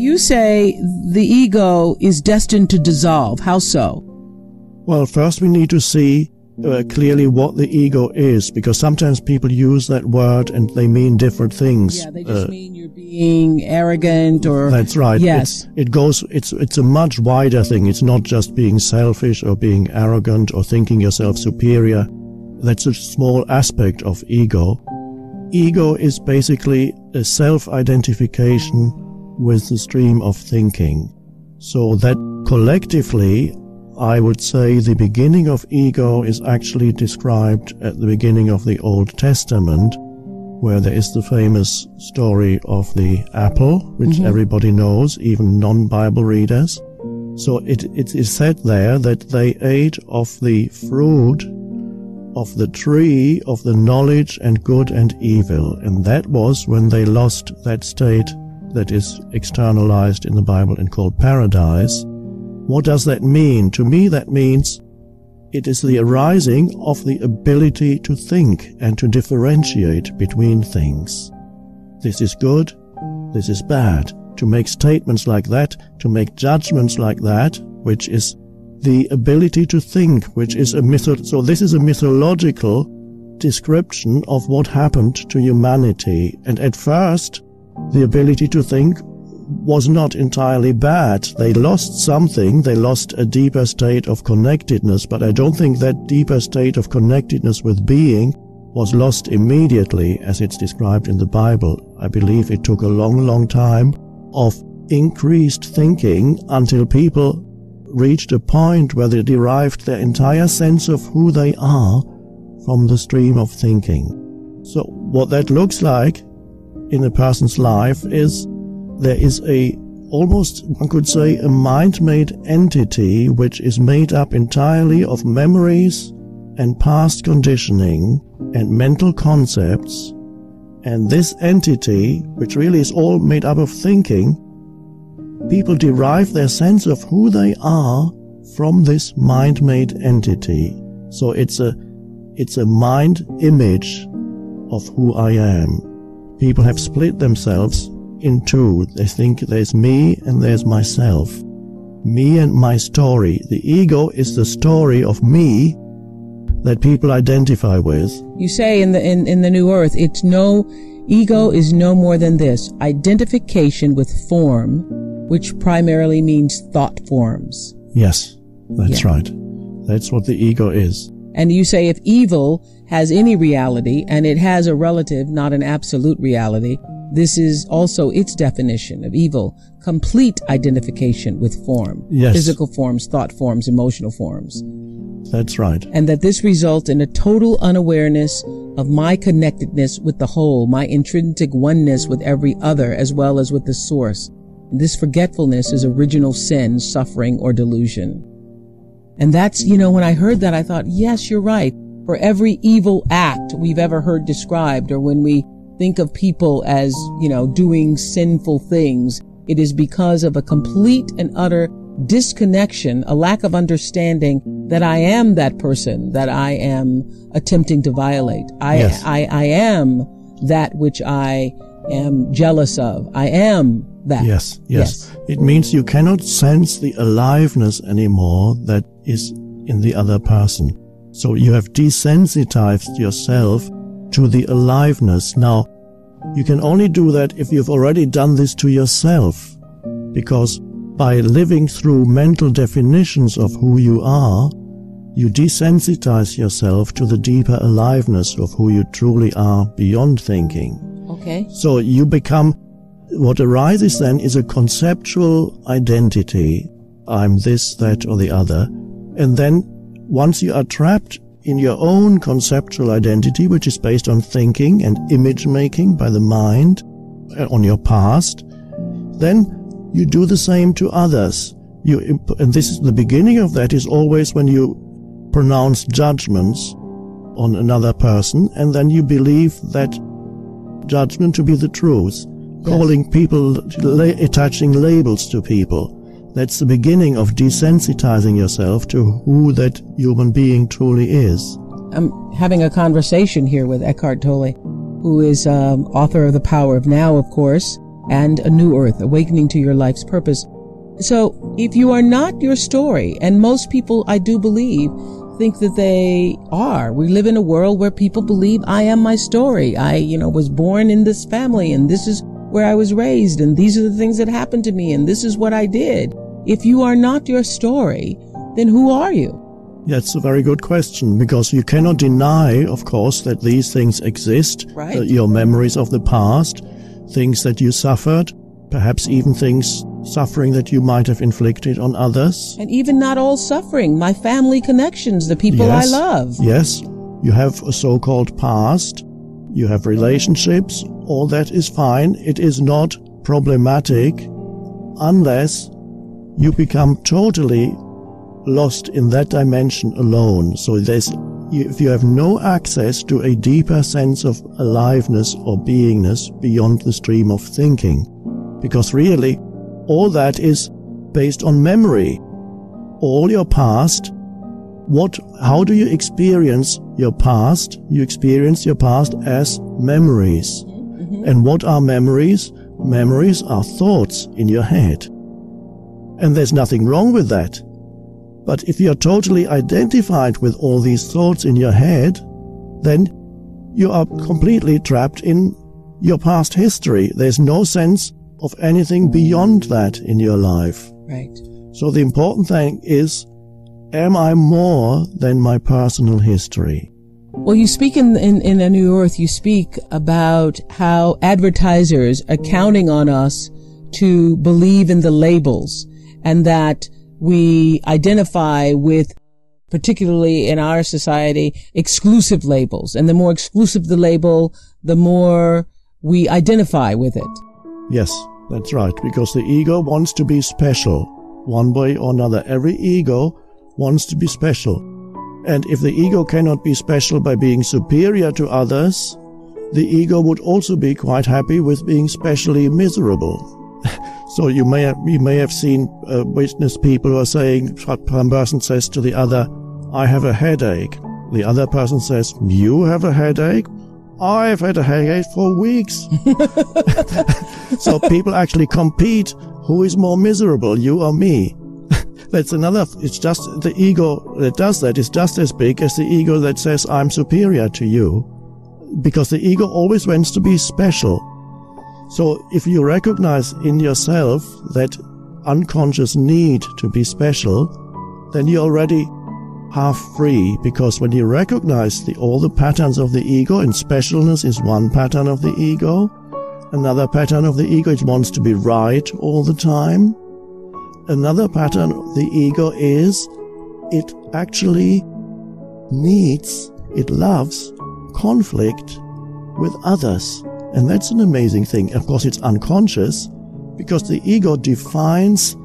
You say the ego is destined to dissolve. How so? Well, first we need to see clearly what the ego is, because sometimes people use that word and they mean different things. Yeah, they just mean you're being arrogant or... That's right. Yes. It's a much wider thing. It's not just being selfish or being arrogant or thinking yourself superior. That's a small aspect of ego. Ego is basically a self-identification with the stream of thinking. So that collectively, I would say the beginning of ego is actually described at the beginning of the Old Testament, where there is the famous story of the apple, which everybody knows, even non-Bible readers. So it is said there that they ate of the fruit of the tree of the knowledge and good and evil. And that was when they lost that state that is externalized in the Bible and called paradise. What does that mean? To me, that means it is the arising of the ability to think and to differentiate between things. This is good, this is bad. To make statements like that, to make judgments like that, which is the ability to think, which is so this is a mythological description of what happened to humanity. And at first, the ability to think was not entirely bad. They lost something, they lost a deeper state of connectedness, but I don't think that deeper state of connectedness with being was lost immediately as it's described in the Bible. I believe it took a long, long time of increased thinking until people reached a point where they derived their entire sense of who they are from the stream of thinking. So what that looks like in a person's life is there is almost, one could say, a mind-made entity which is made up entirely of memories and past conditioning and mental concepts. And this entity, which really is all made up of thinking, people derive their sense of who they are from this mind-made entity. So it's a mind image of who I am. People have split themselves in two. They think there's me and there's myself. Me and my story. The ego is the story of me that people identify with. You say in the New Earth, ego is no more than this: identification with form, which primarily means thought forms. Yes, that's right. That's what the ego is. And you say if evil has any reality, and it has a relative, not an absolute reality, this is also its definition of evil: complete identification with form. Yes. Physical forms, thought forms, emotional forms. That's right. And that this results in a total unawareness of my connectedness with the whole, my intrinsic oneness with every other, as well as with the source. And this forgetfulness is original sin, suffering, or delusion. And that's, when I heard that, I thought, yes, you're right. For every evil act we've ever heard described, or when we think of people as, doing sinful things, it is because of a complete and utter disconnection, a lack of understanding that I am that person that I am attempting to violate. I am that which I am jealous of. I am that. Yes. It means you cannot sense the aliveness anymore that is in the other person. So you have desensitized yourself to the aliveness. Now, you can only do that if you've already done this to yourself, because by living through mental definitions of who you are, you desensitize yourself to the deeper aliveness of who you truly are beyond thinking. Okay. So you become, what arises then is a conceptual identity. I'm this, that, or the other. And then once you are trapped in your own conceptual identity, which is based on thinking and image making by the mind, on your past, then you do the same to others. And this is the beginning of that is always when you pronounce judgments on another person, and then you believe that judgment to be the truth, calling people, attaching labels to people. That's the beginning of desensitizing yourself to who that human being truly is. I'm having a conversation here with Eckhart Tolle, who is author of The Power of Now, of course, and a new earth, awakening to your life's purpose. So if you are not your story, and most people, I do believe, think that they are. We live in a world where people believe I am my story. I, was born in this family, and this is where I was raised, and these are the things that happened to me, and this is what I did. If you are not your story, then who are you? That's a very good question, because you cannot deny, of course, that these things exist. Right. Your memories of the past, things that you suffered, perhaps even suffering that you might have inflicted on others. And even not all suffering, my family connections, the people I love. Yes, you have a so-called past, you have relationships, all that is fine. It is not problematic unless you become totally lost in that dimension alone. So if you have no access to a deeper sense of aliveness or beingness beyond the stream of thinking, because really all that is based on memory. All your past, how do you experience your past? You experience your past as memories. Mm-hmm. And what are memories? Memories are thoughts in your head. And there's nothing wrong with that. But if you're totally identified with all these thoughts in your head, then you are completely trapped in your past history. There's no sense of anything beyond that in your life. Right. So the important thing is, am I more than my personal history? Well, you speak in A New Earth, you speak about how advertisers are counting on us to believe in the labels, and that we identify with, particularly in our society, exclusive labels. And the more exclusive the label, the more we identify with it. Yes, that's right, because the ego wants to be special, one way or another. Every ego wants to be special. And if the ego cannot be special by being superior to others, the ego would also be quite happy with being specially miserable. So you may have seen, witnessed people who are saying, one person says to the other, I have a headache. The other person says, you have a headache? I've had a headache for weeks. So people actually compete. Who is more miserable, you or me? It's just the ego that does that is just as big as the ego that says, I'm superior to you. Because the ego always wants to be special. So if you recognize in yourself that unconscious need to be special, then you're already half free, because when you recognize all the patterns of the ego, and specialness is one pattern of the ego, another pattern of the ego, it wants to be right all the time. Another pattern of the ego is it actually it loves conflict with others. And that's an amazing thing. Of course, it's unconscious, because the ego defines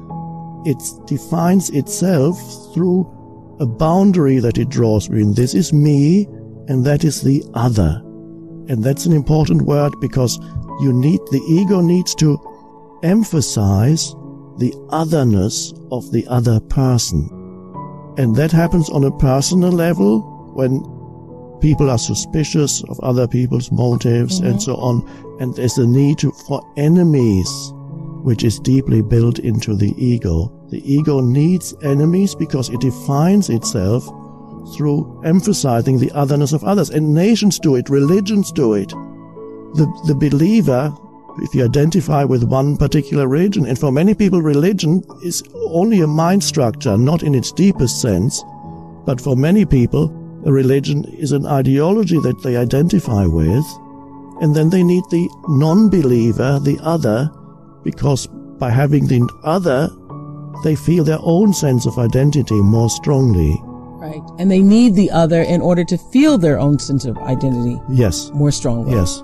itself through a boundary that it draws between this is me and that is the other. And that's an important word, because the ego needs to emphasize the otherness of the other person. And that happens on a personal level when people are suspicious of other people's motives, and so on. And there's a need for enemies, which is deeply built into the ego. The ego needs enemies because it defines itself through emphasizing the otherness of others. And nations do it, religions do it. The believer, if you identify with one particular religion, and for many people religion is only a mind structure, not in its deepest sense, but for many people a religion is an ideology that they identify with, and then they need the non-believer, the other, because by having the other, they feel their own sense of identity more strongly. Right. And they need the other in order to feel their own sense of identity. Yes. More strongly. Yes.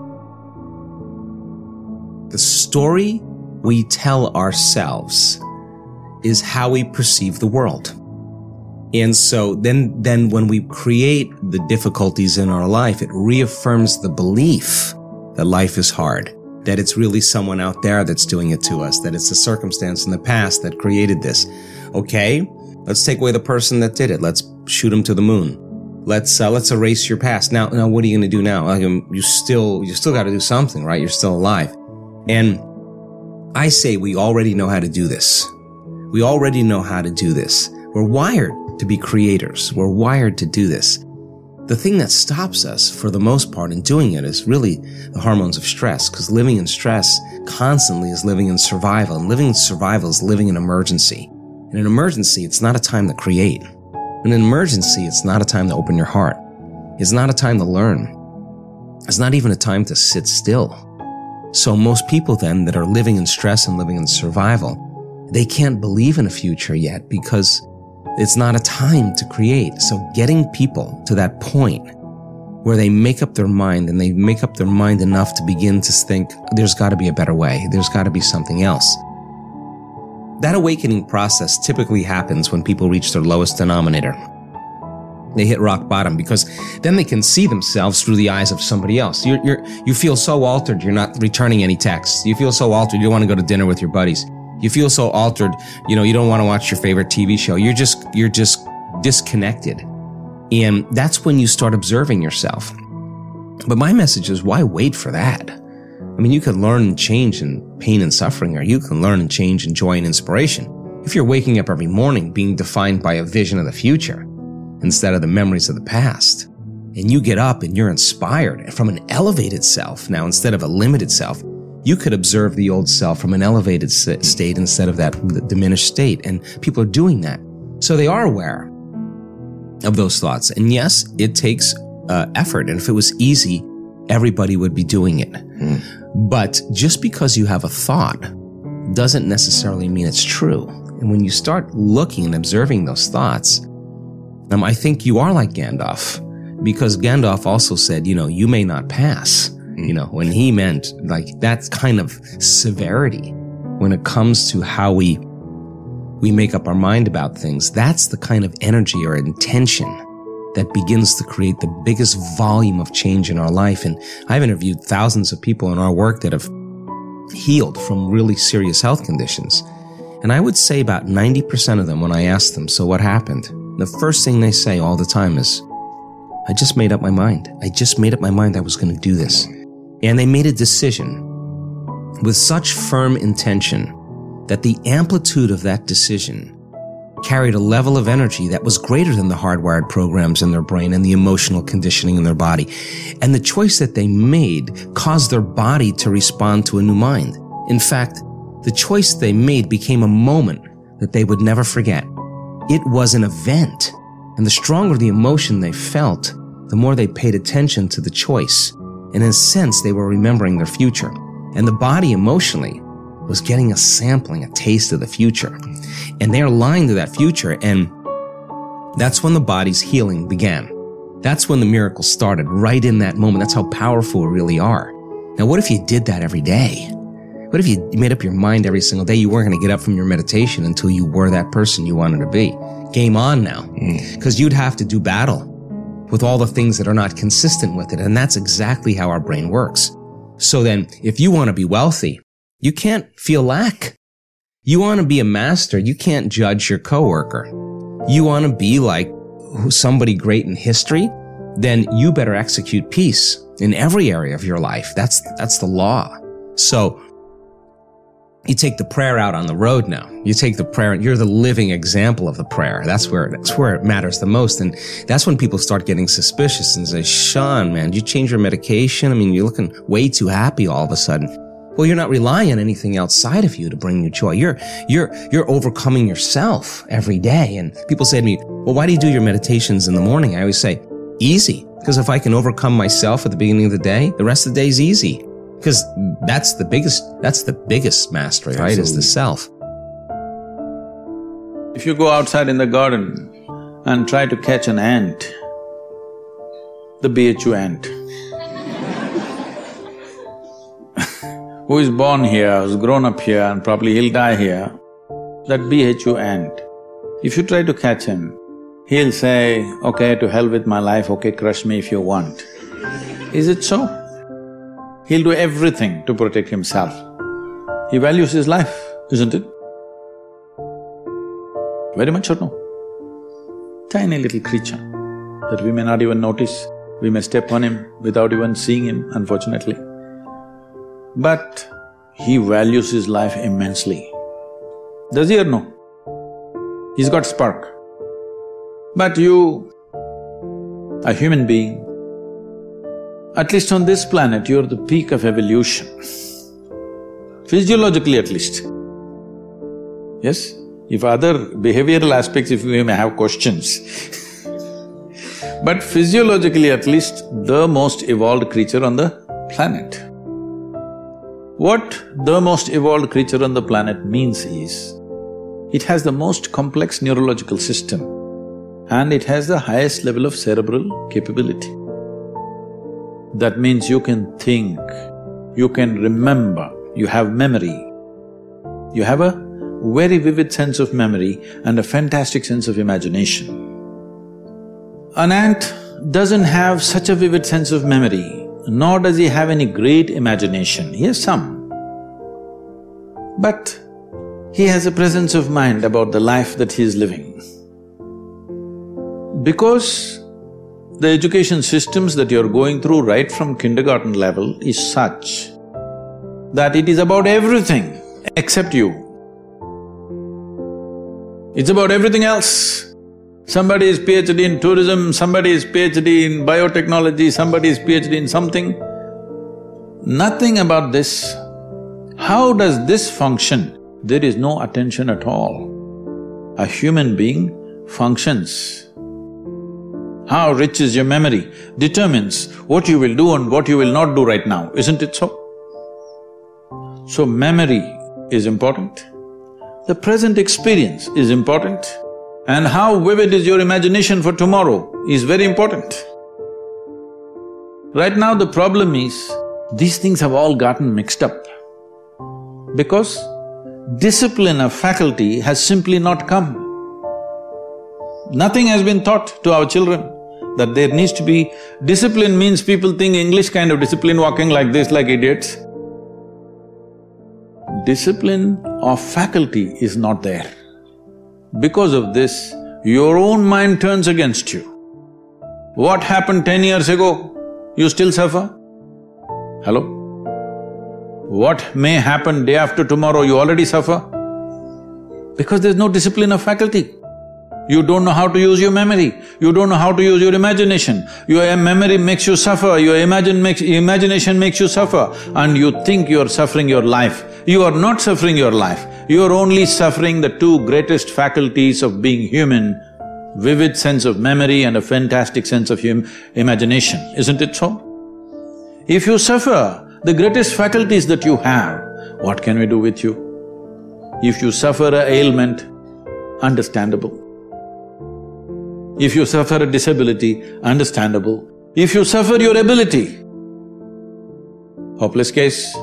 The story we tell ourselves is how we perceive the world. And so then when we create the difficulties in our life, it reaffirms the belief that life is hard, that it's really someone out there that's doing it to us, that it's a circumstance in the past that created this. Okay, let's take away the person that did it. Let's shoot him to the moon. Let's erase your past. Now what are you going to do now? You still got to do something, right? You're still alive. And I say we already know how to do this. We already know how to do this. We're wired to be creators. We're wired to do this. The thing that stops us, for the most part, in doing it is really the hormones of stress, because living in stress constantly is living in survival, and living in survival is living in emergency. In an emergency, it's not a time to create. In an emergency, it's not a time to open your heart. It's not a time to learn. It's not even a time to sit still. So most people then that are living in stress and living in survival, they can't believe in a future yet because it's not a time to create. So getting people to that point where they make up their mind, and they make up their mind enough to begin to think, there's got to be a better way. There's got to be something else. That awakening process typically happens when people reach their lowest denominator. They hit rock bottom, because then they can see themselves through the eyes of somebody else. You feel so altered, you're not returning any texts. You feel so altered, you don't want to go to dinner with your buddies. You feel so altered, you don't want to watch your favorite TV show. You're just disconnected. And that's when you start observing yourself. But my message is, why wait for that? I mean, you can learn and change in pain and suffering, or you can learn and change in joy and inspiration. If you're waking up every morning being defined by a vision of the future instead of the memories of the past, and you get up and you're inspired from an elevated self now instead of a limited self, you could observe the old self from an elevated state instead of that diminished state. And people are doing that. So they are aware of those thoughts. And yes, it takes effort. And if it was easy, everybody would be doing it. But just because you have a thought doesn't necessarily mean it's true. And when you start looking and observing those thoughts, I think you are like Gandalf, because Gandalf also said, you may not pass. When he meant like that kind of severity when it comes to how we make up our mind about things. That's the kind of energy or intention that begins to create the biggest volume of change in our life. And I've interviewed thousands of people in our work that have healed from really serious health conditions. And I would say about 90% of them, when I ask them, so what happened? The first thing they say all the time is, I just made up my mind. I just made up my mind I was going to do this. And they made a decision with such firm intention that the amplitude of that decision carried a level of energy that was greater than the hardwired programs in their brain and the emotional conditioning in their body. And the choice that they made caused their body to respond to a new mind. In fact, the choice they made became a moment that they would never forget. It was an event. And the stronger the emotion they felt, the more they paid attention to the choice. And in a sense, they were remembering their future. And the body emotionally was getting a sampling, a taste of the future. And they're aligned to that future. And that's when the body's healing began. That's when the miracle started, right in that moment. That's how powerful we really are. Now, what if you did that every day? What if you made up your mind every single day you weren't going to get up from your meditation until you were that person you wanted to be? Game on now. Because you'd have to do battle with all the things that are not consistent with it. And that's exactly how our brain works. So then, if you want to be wealthy, you can't feel lack. You want to be a master, you can't judge your coworker. You want to be like somebody great in history, then you better execute peace in every area of your life. That's the law. So you take the prayer out on the road now. You take the prayer, you're the living example of the prayer. That's where it matters the most. And that's when people start getting suspicious and say, Sean, man, did you change your medication? I mean, you're looking way too happy all of a sudden. Well, you're not relying on anything outside of you to bring you joy. You're overcoming yourself every day. And people say to me, well, why do you do your meditations in the morning? I always say, easy. Because if I can overcome myself at the beginning of the day, the rest of the day is easy. Because that's the biggest mastery, right? Absolutely. Is the self. If you go outside in the garden and try to catch an ant, the BHU ant, who is born here, who's grown up here and probably he'll die here, that BHU ant, if you try to catch him, he'll say, okay, to hell with my life, okay, crush me if you want. Is it so? He'll do everything to protect himself. He values his life, isn't it? Very much or no? Tiny little creature that we may not even notice, we may step on him without even seeing him, unfortunately. But he values his life immensely. Does he or no? He's got spark. But you, a human being, at least on this planet, you're the peak of evolution. Physiologically at least. Yes? If other behavioral aspects, if we may have questions but physiologically at least, the most evolved creature on the planet. What the most evolved creature on the planet means is, it has the most complex neurological system and it has the highest level of cerebral capability. That means you can think, you can remember, you have memory. You have a very vivid sense of memory and a fantastic sense of imagination. An ant doesn't have such a vivid sense of memory, nor does he have any great imagination. He has some. But he has a presence of mind about the life that he is living. Because the education systems that you're going through right from kindergarten level is such that it is about everything except you. It's about everything else. Somebody is PhD in tourism, somebody is PhD in biotechnology, somebody is PhD in something. Nothing about this. How does this function? There is no attention at all. A human being functions. How rich is your memory determines what you will do and what you will not do right now, isn't it so? So memory is important, the present experience is important, and how vivid is your imagination for tomorrow is very important. Right now the problem is, these things have all gotten mixed up because discipline of faculty has simply not come. Nothing has been taught to our children that there needs to be… Discipline means people think English kind of discipline, walking like this like idiots. Discipline of faculty is not there. Because of this, your own mind turns against you. What happened 10 years ago, you still suffer? Hello? What may happen day after tomorrow, you already suffer? Because there's no discipline of faculty. You don't know how to use your memory, you don't know how to use your imagination. Your memory makes you suffer, your imagination makes you suffer, and you think you're suffering your life. You are not suffering your life, you are only suffering the two greatest faculties of being human, vivid sense of memory and a fantastic sense of imagination, isn't it so? If you suffer the greatest faculties that you have, what can we do with you? If you suffer an ailment, understandable. If you suffer a disability, understandable. If you suffer your ability, hopeless case.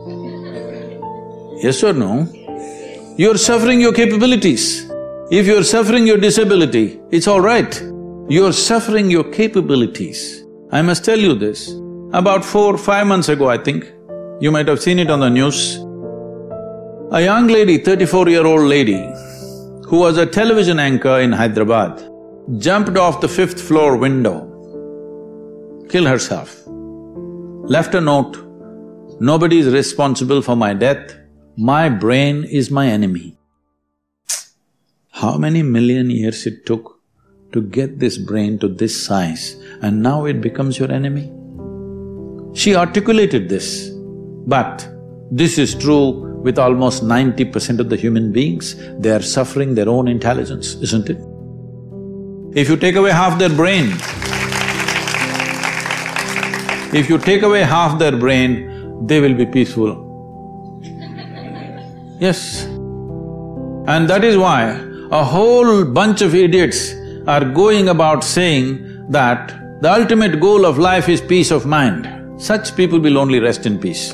Yes or no? You're suffering your capabilities. If you're suffering your disability, it's all right. You're suffering your capabilities. I must tell you this, about 4-5 months ago, I think, you might have seen it on the news, a young lady, 34-year-old lady, who was a television anchor in Hyderabad, jumped off the 5th floor window, killed herself, left a note, "Nobody is responsible for my death, my brain is my enemy." How many million years it took to get this brain to this size, and now it becomes your enemy? She articulated this, but this is true with almost 90% of the human beings. They are suffering their own intelligence, isn't it? If you take away half their brain, if you take away half their brain, they will be peaceful. Yes. And that is why a whole bunch of idiots are going about saying that the ultimate goal of life is peace of mind. Such people will only rest in peace.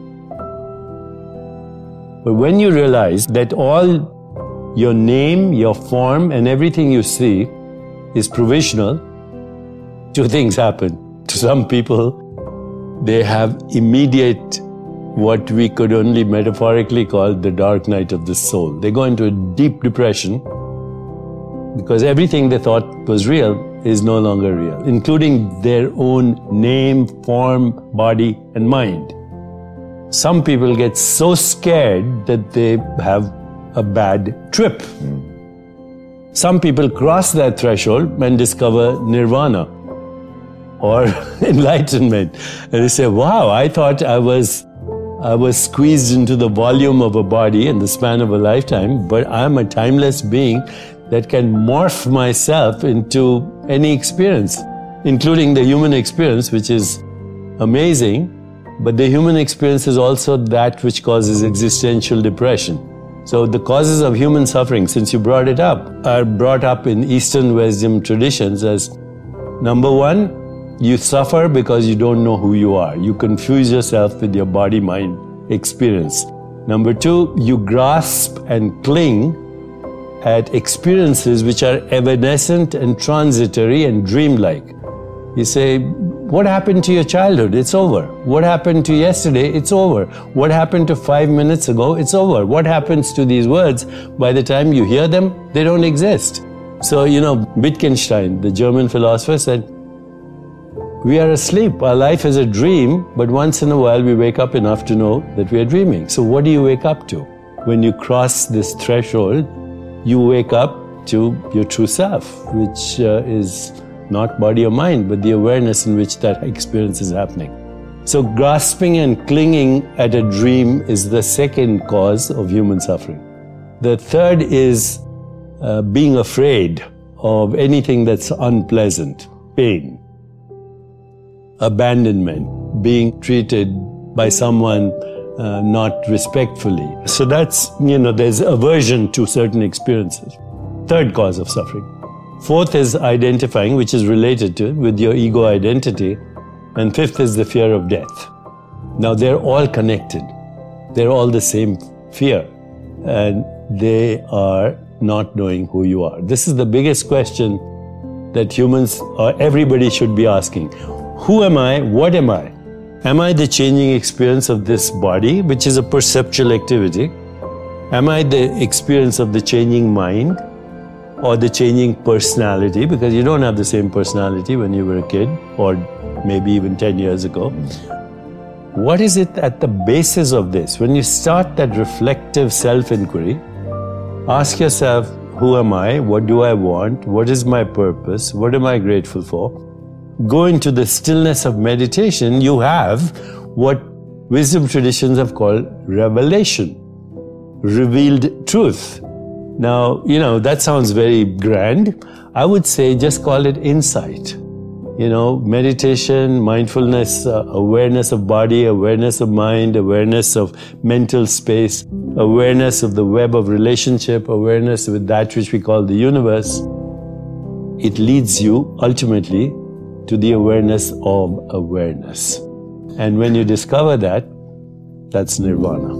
But when you realize that all your name, your form and everything you see is provisional, two things happen. To some people, they have immediate, what we could only metaphorically call the dark night of the soul. They go into a deep depression because everything they thought was real is no longer real, including their own name, form, body and mind. Some people get so scared that they have a bad trip. Some people cross that threshold and discover nirvana or enlightenment. And they say, wow, I thought I was squeezed into the volume of a body in the span of a lifetime, but I'm a timeless being that can morph myself into any experience, including the human experience, which is amazing. But the human experience is also that which causes existential depression. So the causes of human suffering, since you brought it up, are brought up in Eastern wisdom traditions as, number one, you suffer because you don't know who you are. You confuse yourself with your body-mind experience. Number two, you grasp and cling at experiences which are evanescent and transitory and dreamlike. You say, what happened to your childhood? It's over. What happened to yesterday? It's over. What happened to 5 minutes ago? It's over. What happens to these words? By the time you hear them, they don't exist. So, Wittgenstein, the German philosopher, said, we are asleep. Our life is a dream, but once in a while we wake up enough to know that we are dreaming. So what do you wake up to? When you cross this threshold, you wake up to your true self, which is not body or mind, but the awareness in which that experience is happening. So grasping and clinging at a dream is the second cause of human suffering. The third is being afraid of anything that's unpleasant, pain, abandonment, being treated by someone not respectfully. So that's, there's aversion to certain experiences. Third cause of suffering. Fourth is identifying, which is related to it, with your ego identity. And fifth is the fear of death. Now they're all connected. They're all the same fear. And they are not knowing who you are. This is the biggest question that humans or everybody should be asking. Who am I? What am I? Am I the changing experience of this body, which is a perceptual activity? Am I the experience of the changing mind or the changing personality? Because you don't have the same personality when you were a kid or maybe even 10 years ago. What is it at the basis of this? When you start that reflective self-inquiry, ask yourself, who am I? What do I want? What is my purpose? What am I grateful for? Go into the stillness of meditation, you have what wisdom traditions have called revelation, revealed truth. Now, that sounds very grand. I would say just call it insight. Meditation, mindfulness, awareness of body, awareness of mind, awareness of mental space, awareness of the web of relationship, awareness with that which we call the universe. It leads you ultimately to the awareness of awareness. And when you discover that, that's nirvana.